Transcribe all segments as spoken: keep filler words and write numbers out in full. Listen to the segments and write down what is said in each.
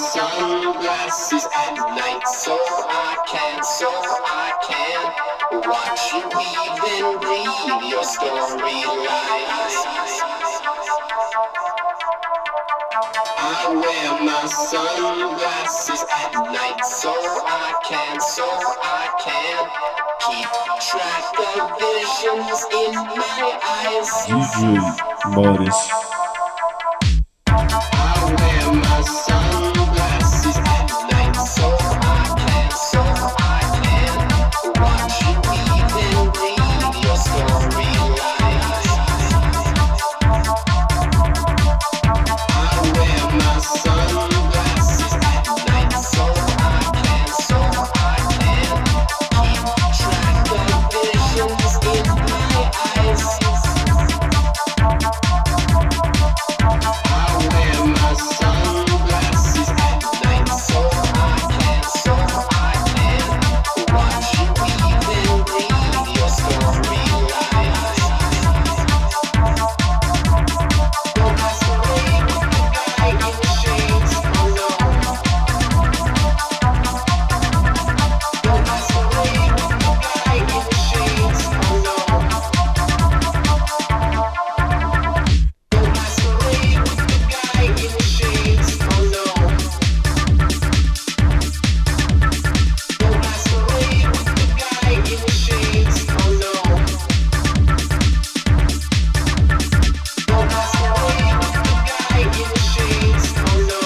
sunglasses at night so I can, so I can watch you weave and breathe your storylines. I wear my sunglasses at night so I can, so I can keep track of visions in my eyes. D J Morris. I wear my sunglasses at night so I can, so I can watch you weave and breathe your storylines. I wear my sunglasses at night so I can, so I can keep track of visions in my eyes. I wear my sunglasses at night so I can, so I can watch you weave and breathe your storylines. Don't masquerade with the guy in the shades, oh no. Don't masquerade with the guy in the shades, oh no. Don't masquerade with the guy in the shades, oh no. Don't masquerade with the guy in the shades, oh no. Don't masquerade with the guy in the shades, oh no.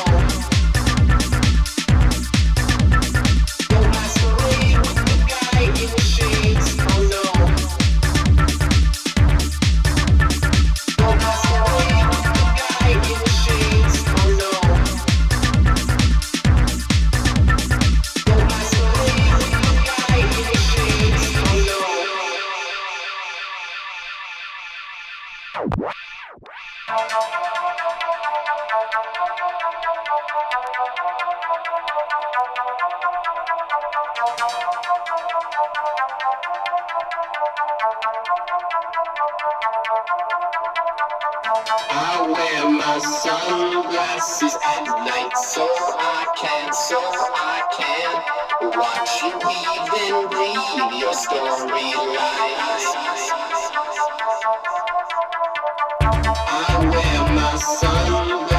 Don't masquerade with the guy in the shades, oh no. Don't masquerade with the guy in the shades, oh no. Don't masquerade with the guy in the shades, oh no. I wear my sunglasses at night so I can, so I can watch you weave and breathe your storylines. I wear my sunglasses